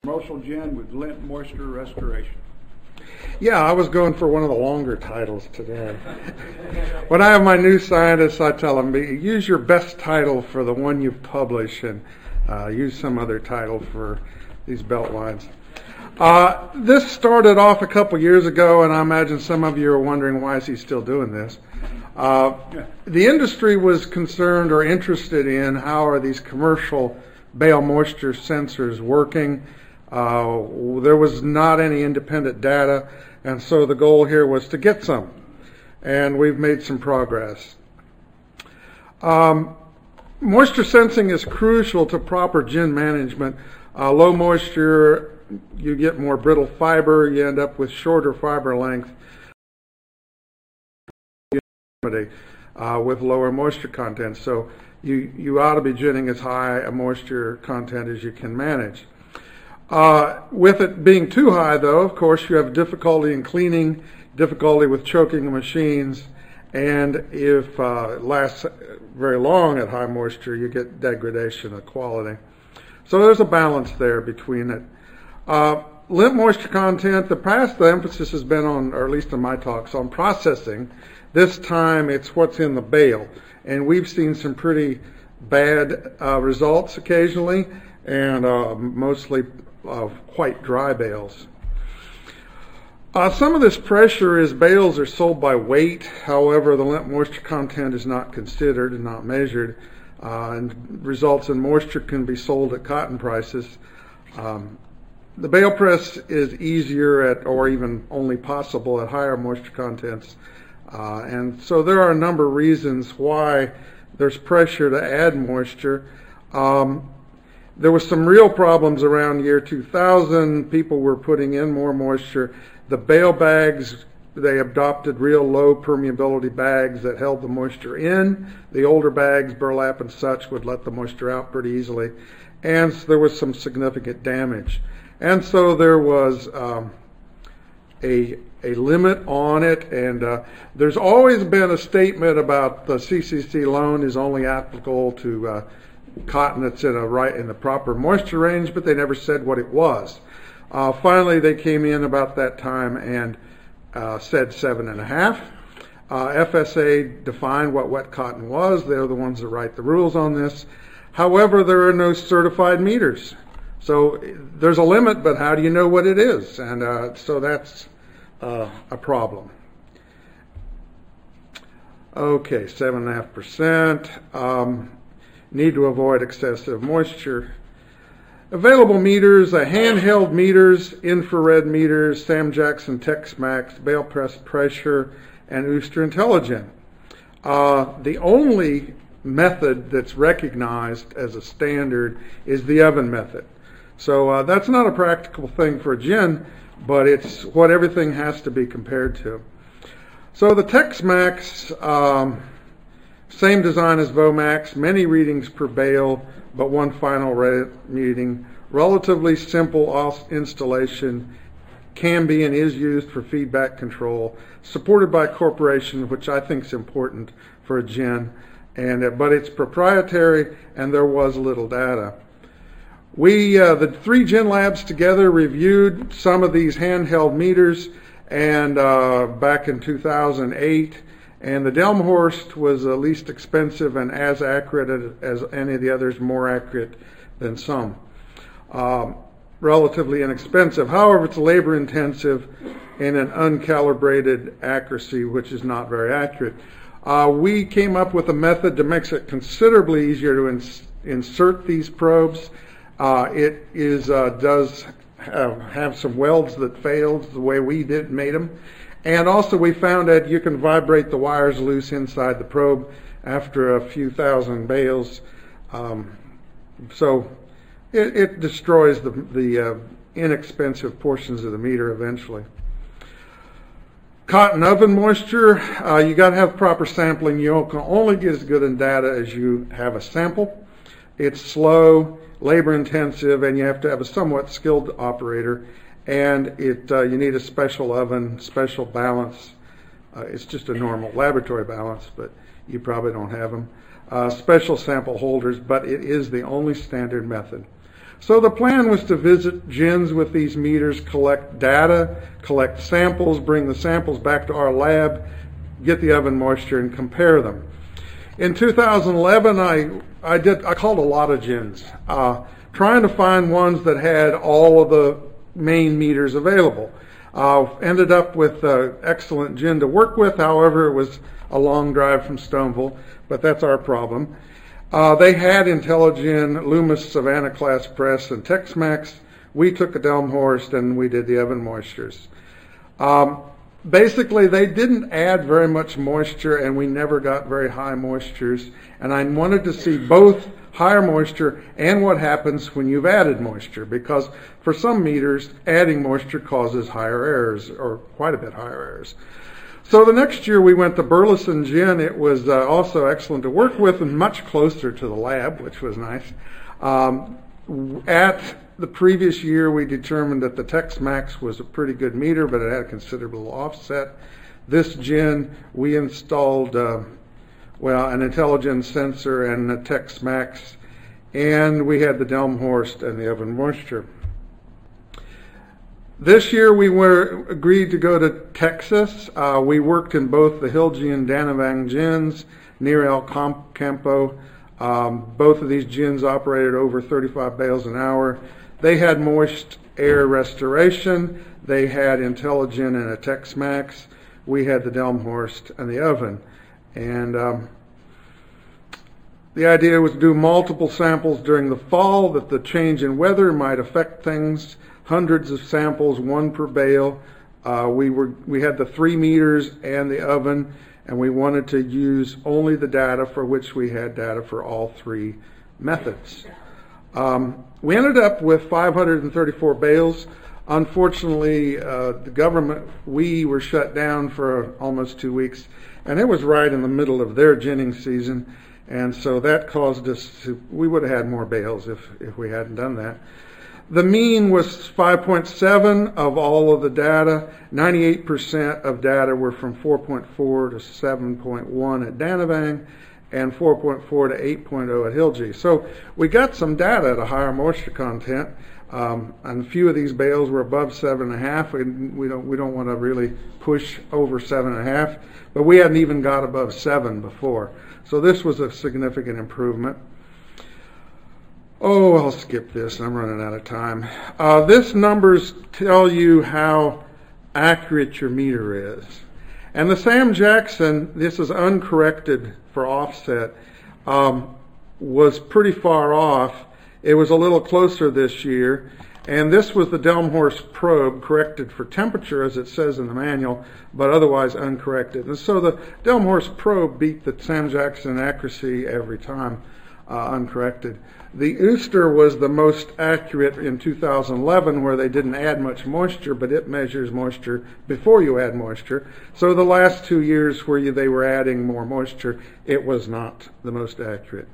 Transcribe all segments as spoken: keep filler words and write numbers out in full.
Commercial gin with lint moisture restoration. Yeah, I was going for one of the longer titles today. When I have my new scientists, I tell them, use your best title for the one you publish and uh, use some other title for these belt lines. Uh, this started off a couple years ago, and I imagine some of you are wondering, why is he still doing this? Uh, the industry was concerned or interested in how are these commercial bale moisture sensors working. Uh, there was not any independent data, and so the goal here was to get some, and we've made some progress. Um, moisture sensing is crucial to proper gin management. Uh, low moisture, you get more brittle fiber, you end up with shorter fiber length uh, with lower moisture content. So you, you ought to be ginning as high a moisture content as you can manage. Uh, with it being too high, though, of course, you have difficulty in cleaning, difficulty with choking the machines, and if uh, it lasts very long at high moisture, you get degradation of quality. So there's a balance there between it. Uh, lint moisture content, the past, the emphasis has been on, or at least in my talks, on processing. This time it's what's in the bale, and we've seen some pretty bad uh, results occasionally, and uh, mostly of quite dry bales. Uh, some of this pressure is bales are sold by weight. However, the lint moisture content is not considered and not measured, uh, and results in moisture can be sold at cotton prices. Um, the bale press is easier at, or even only possible at higher moisture contents, uh, and so there are a number of reasons why there's pressure to add moisture. Um, There were some real problems around year two thousand. People were putting in more moisture. The bale bags, they adopted real low permeability bags that held the moisture in. The older bags, burlap and such, would let the moisture out pretty easily. And so there was some significant damage. And so there was um, a, a limit on it. And uh, there's always been a statement about the C C C loan is only applicable to uh, cotton that's in a right in the proper moisture range, but they never said what it was. Uh, finally, they came in about that time and uh, said seven and a half. Uh, F S A defined what wet cotton was. They're the ones that write the rules on this. However, there are no certified meters, so there's a limit. But how do you know what it is? And uh, so that's uh, a problem. Okay, seven and a half percent. Um, Need to avoid excessive moisture. Available meters, uh, handheld meters, infrared meters, Sam Jackson Tex-Max, bale press pressure, and Ooster Intelligent. Uh, the only method that's recognized as a standard is the oven method. So uh, that's not a practical thing for a gin, but it's what everything has to be compared to. So the Tex-Max, um, same design as Vomax, many readings per bale, but one final reading. Relatively simple installation, can be and is used for feedback control, supported by a corporation, which I think is important for a gin, and but it's proprietary and there was little data. We, uh, the three gin labs together, reviewed some of these handheld meters, and uh, back in two thousand eight. And the Delmhorst was the least expensive and as accurate as any of the others, more accurate than some. Um, relatively inexpensive. However, it's labor intensive and an uncalibrated accuracy, which is not very accurate. Uh, we came up with a method to make it considerably easier to ins insert these probes. Uh, it is uh, does have, have some welds that failed the way we did made them. And also we found that you can vibrate the wires loose inside the probe after a few thousand bales. Um, so it, it destroys the, the uh, inexpensive portions of the meter eventually. Cotton oven moisture, uh, you got to have proper sampling. You can only get as good in data as you have a sample. It's slow, labor intensive, and you have to have a somewhat skilled operator. And it, uh, you need a special oven, special balance. Uh, it's just a normal laboratory balance, but you probably don't have them. Uh, special sample holders, but it is the only standard method. So the plan was to visit gins with these meters, collect data, collect samples, bring the samples back to our lab, get the oven moisture, and compare them. In two thousand eleven, I I did I called a lot of gins, uh, trying to find ones that had all of the main meters available. Uh, ended up with an excellent gin to work with. However, it was a long drive from Stoneville, but that's our problem. Uh, they had IntelliGen, Loomis, Savannah Class Press, and Tex-Mex. We took a Delmhorst and we did the oven moistures. Um, basically, they didn't add very much moisture, and we never got very high moistures. And I wanted to see both higher moisture and what happens when you've added moisture, because for some meters, adding moisture causes higher errors, or quite a bit higher errors. So the next year we went to Burleson Gin. It was uh, also excellent to work with and much closer to the lab, which was nice. Um, at the previous year, we determined that the Tex-Mex was a pretty good meter, but it had a considerable offset. This gin, we installed, uh, well, an IntelliGen sensor and a Tex-Mex, and we had the Delmhorst and the oven moisture. This year we were agreed to go to Texas. Uh, we worked in both the Hilgi and Danavang gins near El Campo. Um, both of these gins operated over thirty-five bales an hour. They had moist air restoration. They had IntelliGen and a Tex-Mex. We had the Delmhorst and the oven. And um, the idea was to do multiple samples during the fall, that the change in weather might affect things. Hundreds of samples, one per bale. Uh, we were we had the three meters and the oven, and we wanted to use only the data for which we had data for all three methods. Um, we ended up with five hundred thirty-four bales. Unfortunately, uh, the government, we were shut down for almost two weeks, and it was right in the middle of their ginning season, and so that caused us to, we would have had more bales if, if we hadn't done that. The mean was five point seven of all of the data. ninety-eight percent of data were from four point four to seven point one at Danavang and four point four to eight point oh at Hilgi. So we got some data at a higher moisture content, um, and a few of these bales were above seven and a half. We, we don't we don't want to really push over seven and a half, but we hadn't even got above seven before. So this was a significant improvement. Oh, I'll skip this. I'm running out of time. Uh, this numbers tell you how accurate your meter is. And the Sam Jackson, this is uncorrected for offset, um, was pretty far off. It was a little closer this year. And this was the Delmhorst probe, corrected for temperature, as it says in the manual, but otherwise uncorrected. And so the Delmhorst probe beat the Sam Jackson accuracy every time, uh, uncorrected. The Ooster was the most accurate in two thousand eleven, where they didn't add much moisture, but it measures moisture before you add moisture. So the last two years where you, they were adding more moisture, it was not the most accurate.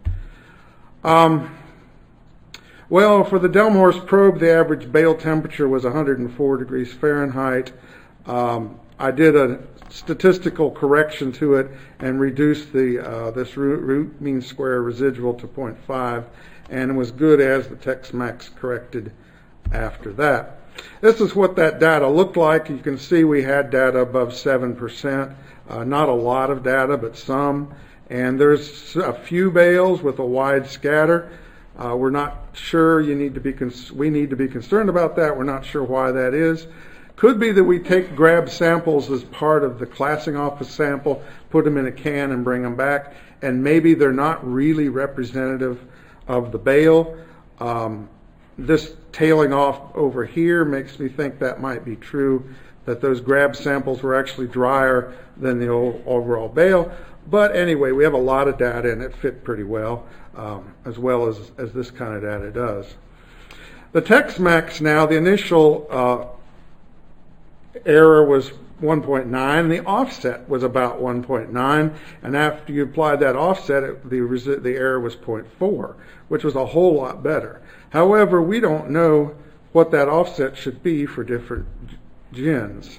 Um, well, for the Delmhorst probe, the average bale temperature was one hundred four degrees Fahrenheit. Um, I did a statistical correction to it and reduced the uh, this root, root mean square residual to zero point five. And it was good as the Tex-Mex corrected after that. This is what that data looked like. You can see we had data above seven percent. Uh, not a lot of data, but some. And there's a few bales with a wide scatter. Uh, we're not sure. You need to be. Cons- we need to be concerned about that. We're not sure why that is. Could be that we take grab samples as part of the classing office sample, put them in a can and bring them back, and maybe they're not really representative of the bale. Um, this tailing off over here makes me think that might be true, that those grab samples were actually drier than the old overall bale. But anyway, we have a lot of data and it fit pretty well, um, as well as, as this kind of data does. The Tex-Mex now, the initial uh, error was one point nine. The offset was about one point nine, and after you applied that offset, it, the, resi- the error was zero point four, which was a whole lot better. However, we don't know what that offset should be for different gins.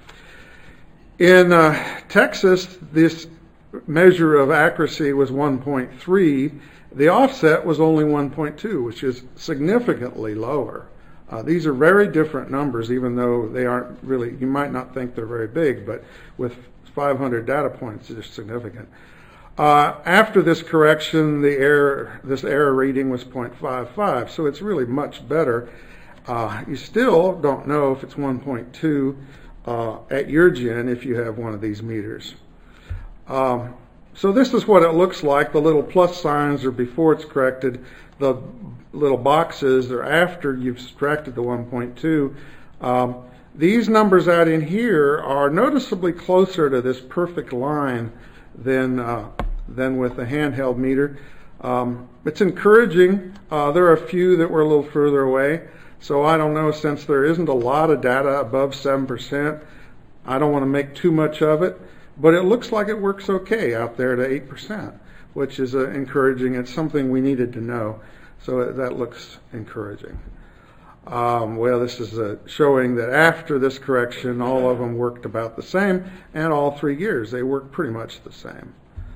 In uh, Texas, this measure of accuracy was one point three. The offset was only one point two, which is significantly lower. Uh, these are very different numbers, even though they aren't really, you might not think they're very big, but with five hundred data points, they're significant. Uh, after this correction, the error, this error reading was zero point five five, so it's really much better. Uh, you still don't know if it's one point two uh, at your gen if you have one of these meters. Um, so this is what it looks like. The little plus signs are before it's corrected. The little boxes are after you've subtracted the one point two. Um, these numbers out in here are noticeably closer to this perfect line than uh, than with the handheld meter. Um, it's encouraging. Uh, there are a few that were a little further away. So I don't know, since there isn't a lot of data above seven percent, I don't want to make too much of it. But it looks like it works okay out there to eight percent, which is uh, encouraging. It's something we needed to know. So that looks encouraging. Um, well, this is uh, showing that after this correction, all of them worked about the same, and all three years they worked pretty much the same.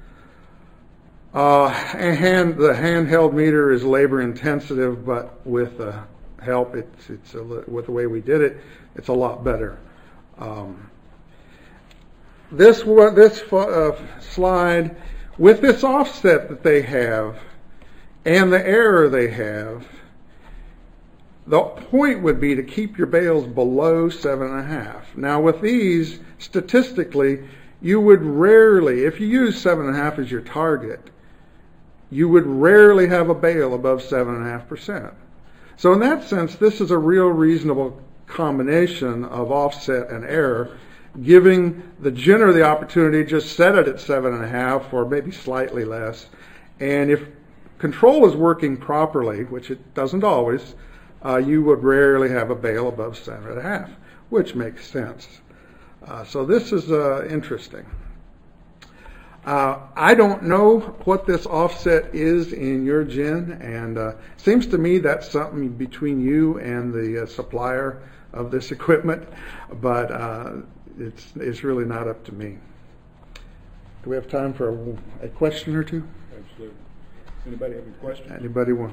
Uh, and hand, the handheld meter is labor intensive, but with uh, help, it's, it's a, with the way we did it, it's a lot better. Um, this this uh, slide, with this offset that they have and the error they have, the point would be to keep your bales below seven and a half. Now with these, statistically, you would rarely, if you use seven and a half as your target, you would rarely have a bale above seven and a half percent. So in that sense, this is a real reasonable combination of offset and error, giving the genner the opportunity to just set it at seven and a half or maybe slightly less. And if control is working properly, which it doesn't always, uh, you would rarely have a bale above seven and a half, which makes sense. Uh, so this is uh, interesting. Uh, I don't know what this offset is in your gen, and uh, seems to me that's something between you and the uh, supplier of this equipment, but uh, it's it's really not up to me. Do we have time for a, a question or two? Absolutely. Anybody have any questions? Anybody want?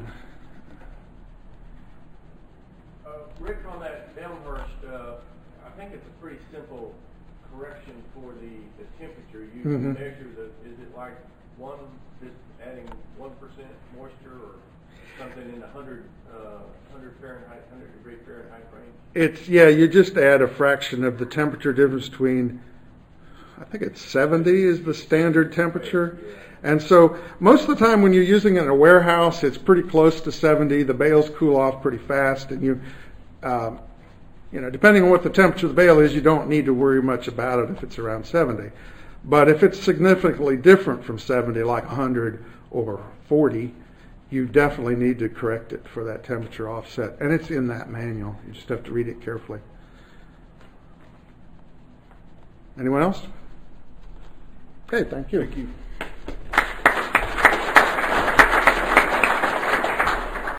Uh, Rick, on that Elmhurst, uh, I think it's a pretty simple correction for the, the temperature. You Mm-hmm. measure the, is it like one, just adding one percent moisture or something in the hundred, uh, hundred Fahrenheit, hundred degree Fahrenheit range? It's, yeah, you just add a fraction of the temperature difference between, I think it's seventy is the standard temperature. And so most of the time when you're using it in a warehouse, it's pretty close to seventy. The bales cool off pretty fast, and you, um, you know, depending on what the temperature of the bale is, you don't need to worry much about it if it's around seventy. But if it's significantly different from seventy, like one hundred or forty, you definitely need to correct it for that temperature offset. And it's in that manual. You just have to read it carefully. Anyone else? Okay, thank you. Thank you.